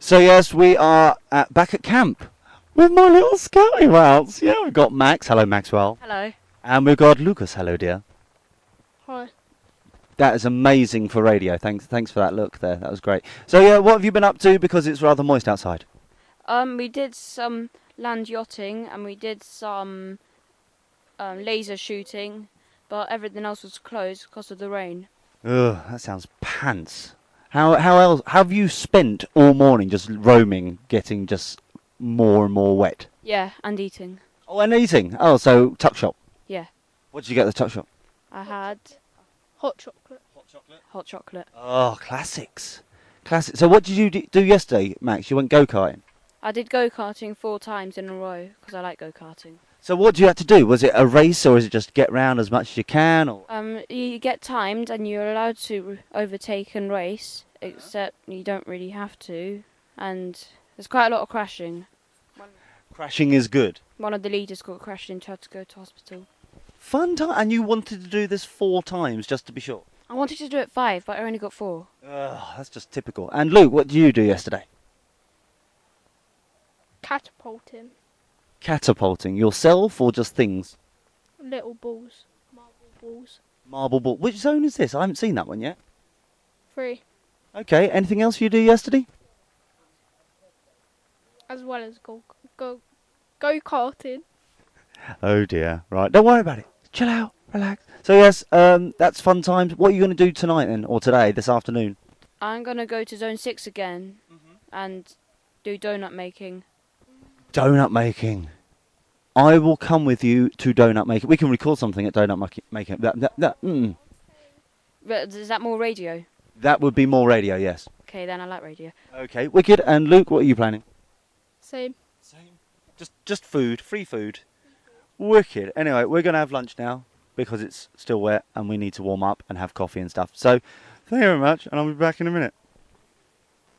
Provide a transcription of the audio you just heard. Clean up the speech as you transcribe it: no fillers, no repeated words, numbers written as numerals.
So yes, we are back at camp with my little scouting routes. Yeah, we've got Max. Hello, Maxwell. Hello. And we've got Lucas. Hello, dear. Hi. That is amazing for radio. Thanks for that look there. That was great. So yeah, what have you been up to? Because it's rather moist outside. We did some land yachting and we did some laser shooting, but everything else was closed because of the rain. Ugh, that sounds pants. How else have you spent all morning just roaming, getting just more and more wet? Yeah, and eating. Oh, and eating. Oh, so tuck shop. Yeah. What did you get at the tuck shop? I had Hot chocolate. hot chocolate. Oh, classics. Classics. So what did you do yesterday, Max? You went go-karting. I did go-karting 4 times in a row because I like go-karting. So what do you have to do? Was it a race or is it just get round as much as you can? Or? You get timed and you're allowed to overtake and race, except you don't really have to, and there's quite a lot of crashing. Crashing is good. One of the leaders got crashed into, had to go to hospital. Fun time. And you wanted to do this 4 times just to be sure? I wanted to do it 5, but I only got 4. That's just typical. And Luke, what did you do yesterday? Catapulting. Catapulting. Yourself or just things? Little balls. Marble balls. Marble ball. Which zone is this? I haven't seen that one yet. 3. Okay, anything else you do yesterday? As well as go-karting. Oh dear. Right, don't worry about it. Chill out, relax. So yes, that's fun times. What are you going to do tonight then, or today, this afternoon? I'm going to go to Zone 6 again and do donut making. Donut making. I will come with you to donut making. We can record something at donut making. But is that more radio? That would be more radio, yes. Okay, then I like radio. Okay, wicked. And Luke, what are you planning? Same. Just food, free food. Wicked. Anyway, we're going to have lunch now because it's still wet and we need to warm up and have coffee and stuff. So, thank you very much, and I'll be back in a minute.